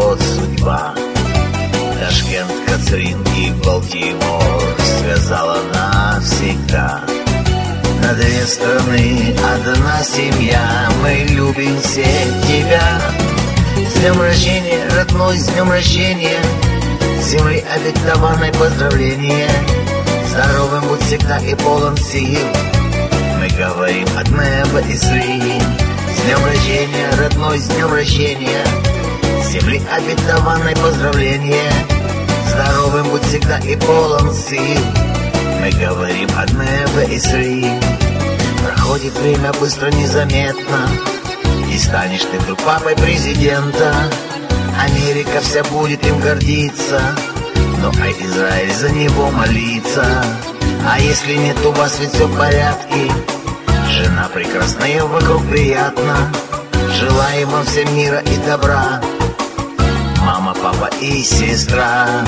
вот судьба. Ташкент, Кацрин и Балтимор связала навсегда. На две страны одна семья, мы любим все тебя. С днем рождения, родной, с днем рождения, земли обетованной поздравления. Здоровым будь всегда и полон сил, мы говорим от неба и Исраиль. С днем рождения, родной, с днем рождения, земли обетованной поздравления. Здоровым будь всегда и полон сил, мы говорим от неба и Исраиль. Проходит время быстро, незаметно, и станешь ты вдруг папой президента. Америка вся будет им гордиться, ну а Израиль за него молиться. А если нет, у вас ведь все в порядке, жена прекрасная, вокруг приятно. Желаем вам всем мира и добра, мама, папа и сестра.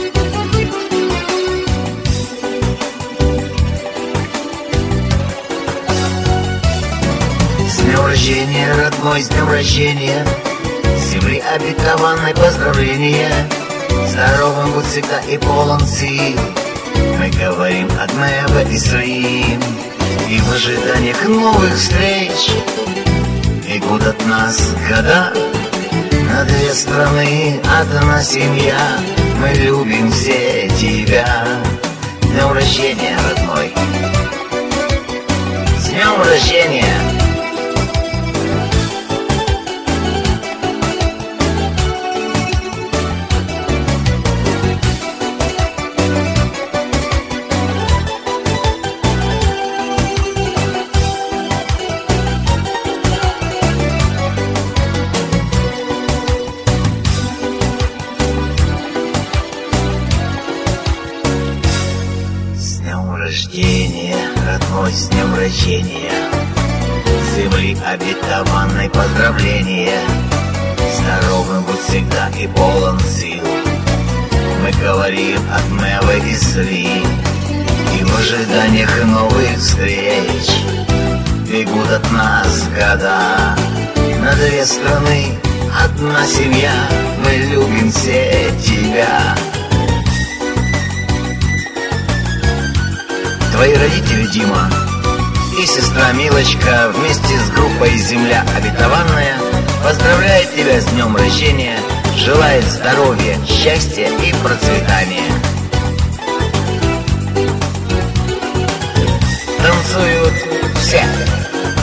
С днем рождения, родной, с днем рождения, земли обетованной поздравления. Здоровым будь всегда и полон сил, мы говорим от неба Исраиль. И в ожиданиях новых встреч бегут от нас года. На две страны одна семья, мы любим все тебя. С днем рождения, родной, с днем рождения. Родной, с днем рождения, земли обетованной поздравления. Здоровым будь всегда и полон сил, мы говорим от неба Исраиль. И в ожиданиях новых встреч бегут от нас года. На две страны одна семья, мы любим все тебя. Твои родители, Дима, и сестра Милочка вместе с группой «Земля обетованная» поздравляет тебя с днем рождения, желает здоровья, счастья и процветания. Танцуют все.